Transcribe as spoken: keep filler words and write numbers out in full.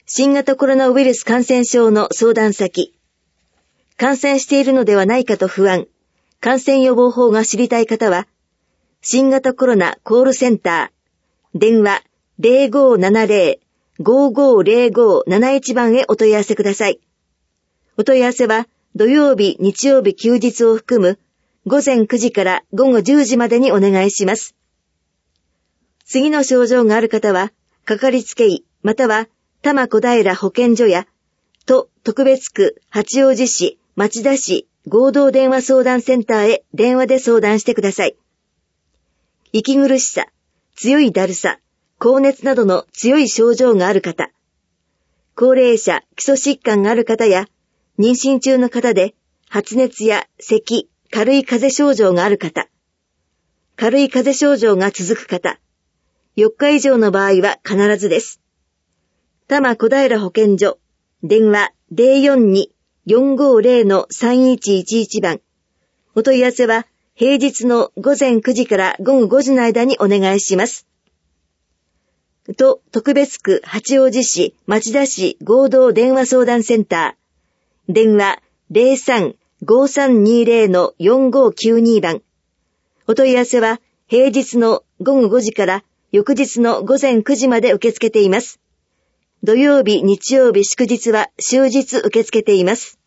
新型コロナウイルス感染症の相談先、感染しているのではないかと不安、感染予防法が知りたい方は、新型コロナコールセンター、電話 ゼロごーななゼロ ごーごーゼロごーなないち 番へお問い合わせください。お問い合わせは土曜日、日曜日、休日を含む午前くじから午後じゅうじまでにお願いします。次の症状がある方は、かかりつけ医、または多摩小平保健所や、都特別区八王子市、町田市合同電話相談センターへ電話で相談してください。息苦しさ、強いだるさ、高熱などの強い症状がある方、高齢者、基礎疾患がある方や、妊娠中の方で発熱や咳、軽い風邪症状がある方、軽い風邪症状が続く方、よっか以上の場合は必ずです。多摩小平保健所、電話 ゼロよんに よんごーゼロ のさんいちいちいち 番。お問い合わせは平日の午前くじから午後ごじの間にお願いします。都特別区八王子市、町田市合同電話相談センター、電話 ゼロさん ごーさんにーゼロ のよんごーきゅうに 番。お問い合わせは平日の午後ごじから翌日の午前くじまで受け付けています。土曜日、日曜日、祝日は終日受け付けています。